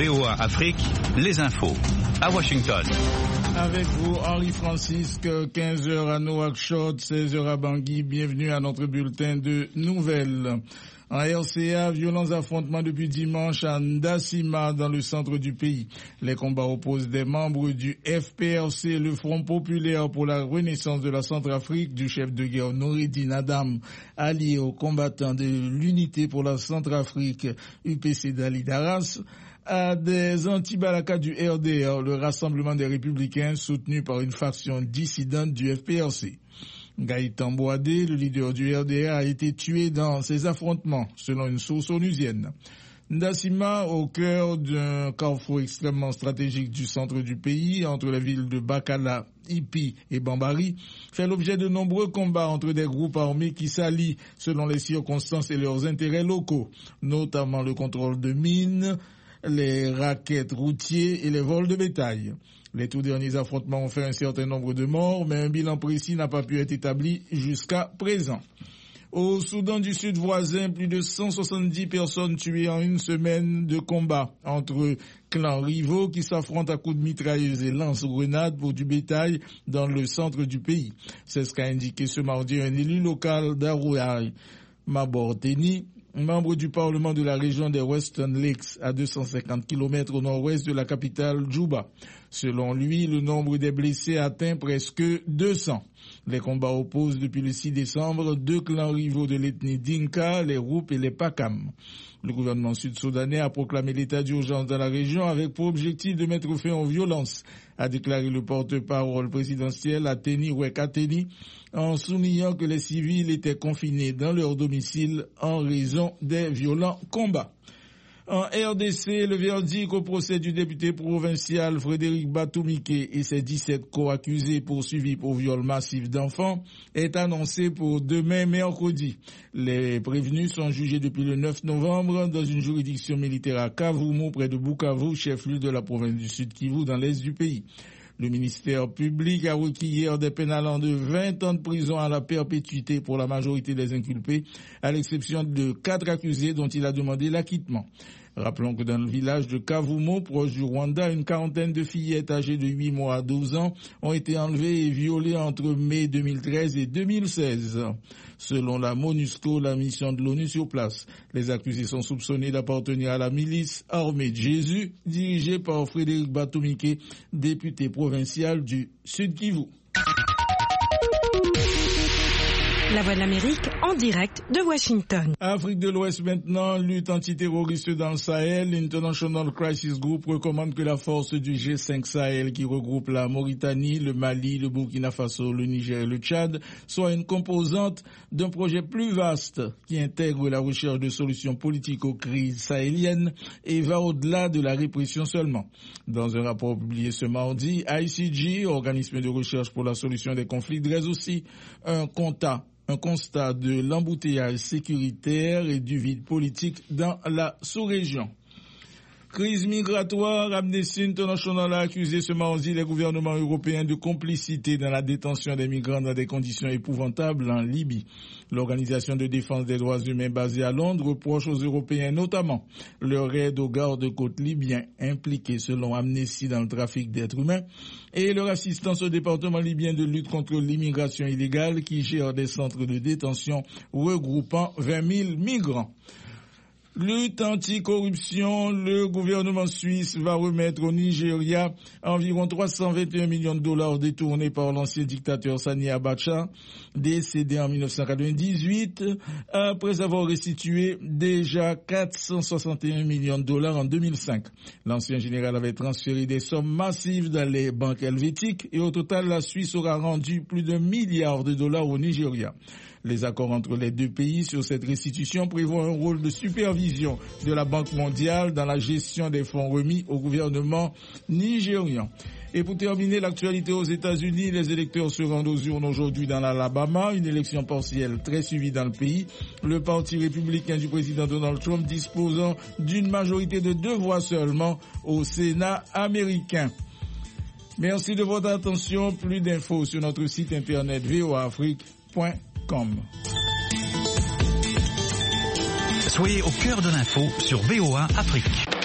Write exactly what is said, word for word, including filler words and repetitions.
V O A Afrique, les infos. À Washington. Avec vous, Henri-Francisque, quinze heures à Nouakchott, seize heures à Bangui. Bienvenue à notre bulletin de nouvelles. En R C A, violents affrontements depuis dimanche à Ndassima, dans le centre du pays. Les combats opposent des membres du F P R C, le Front populaire pour la renaissance de la Centrafrique, du chef de guerre Noureddine Adam, allié aux combattants de l'Unité pour la Centrafrique, U P C d'Ali Daras, à des anti-Balaka du R D R, le Rassemblement des Républicains, soutenu par une faction dissidente du F P R C. Gaëtan Boadé, le leader du R D R, a été tué dans ces affrontements, selon une source onusienne. Ndassima, au cœur d'un carrefour extrêmement stratégique du centre du pays, entre les villes de Bakala, Ipi et Bambari, fait l'objet de nombreux combats entre des groupes armés qui s'allient selon les circonstances et leurs intérêts locaux, notamment le contrôle de mines, les rackets routiers et les vols de bétail. Les tout derniers affrontements ont fait un certain nombre de morts, mais un bilan précis n'a pas pu être établi jusqu'à présent. Au Soudan du Sud voisin, plus de cent soixante-dix personnes tuées en une semaine de combat entre clans rivaux qui s'affrontent à coups de mitrailleuses et lance-grenades pour du bétail dans le centre du pays. C'est ce qu'a indiqué ce mardi un élu local d'Arouaï, Maborteni, membre du Parlement de la région des Western Lakes, à deux cent cinquante kilomètres au nord-ouest de la capitale Djouba. Selon lui, le nombre des blessés atteint presque deux cents. Les combats opposent depuis le six décembre deux clans rivaux de l'ethnie Dinka, les Roup et les Pakam. Le gouvernement sud-soudanais a proclamé l'état d'urgence dans la région avec pour objectif de mettre fin aux violences, a déclaré le porte-parole présidentiel Ateni Wekateni, en soulignant que les civils étaient confinés dans leur domicile en raison des violents combats. En R D C, le verdict au procès du député provincial Frédéric Batoumike et ses dix-sept co-accusés poursuivis pour viol massif d'enfants est annoncé pour demain mercredi. Les prévenus sont jugés depuis le neuf novembre dans une juridiction militaire à Kavumu, près de Bukavu, chef-lieu de la province du Sud Kivu, dans l'est du pays. Le ministère public a requis hier des peines allant de vingt ans de prison à la perpétuité pour la majorité des inculpés, à l'exception de quatre accusés dont il a demandé l'acquittement. Rappelons que dans le village de Kavumu, proche du Rwanda, une quarantaine de fillettes âgées de huit mois à douze ans ont été enlevées et violées entre mai deux mille treize et deux mille seize. Selon la MONUSCO, la mission de l'ONU sur place, les accusés sont soupçonnés d'appartenir à la milice armée de Jésus, dirigée par Frédéric Batoumike, député provincial du Sud Kivu. La Voix de l'Amérique en direct de Washington. Afrique de l'Ouest maintenant, lutte antiterroriste dans le Sahel. L'International Crisis Group recommande que la force du G cinq Sahel, qui regroupe la Mauritanie, le Mali, le Burkina Faso, le Niger et le Tchad, soit une composante d'un projet plus vaste qui intègre la recherche de solutions politiques aux crises sahéliennes et va au-delà de la répression seulement. Dans un rapport publié ce mardi, I C G, organisme de recherche pour la solution des conflits, dresse aussi un constat Un constat de l'embouteillage sécuritaire et du vide politique dans la sous-région. Crise migratoire, Amnesty International a accusé ce mardi les gouvernements européens de complicité dans la détention des migrants dans des conditions épouvantables en Libye. L'organisation de défense des droits humains basée à Londres reproche aux Européens notamment leur aide aux gardes-côtes libyens impliqués selon Amnesty dans le trafic d'êtres humains et leur assistance au département libyen de lutte contre l'immigration illégale qui gère des centres de détention regroupant vingt mille migrants. Lutte anticorruption, le gouvernement suisse va remettre au Nigeria environ trois cent vingt et un millions de dollars détournés par l'ancien dictateur Sani Abacha, décédé en dix-neuf cent quatre-vingt-dix-huit, après avoir restitué déjà quatre cent soixante et un millions de dollars en deux mille cinq. L'ancien général avait transféré des sommes massives dans les banques helvétiques et au total, la Suisse aura rendu plus d'un milliard de dollars au Nigeria. Les accords entre les deux pays sur cette restitution prévoient un rôle de supervision de la Banque mondiale dans la gestion des fonds remis au gouvernement nigérian. Et pour terminer, l'actualité aux États-Unis, les électeurs se rendent aux urnes aujourd'hui dans l'Alabama, une élection partielle très suivie dans le pays. Le parti républicain du président Donald Trump disposant d'une majorité de deux voix seulement au Sénat américain. Merci de votre attention. Plus d'infos sur notre site internet v o a afrique point com. Soyez au cœur de l'info sur V O A Afrique.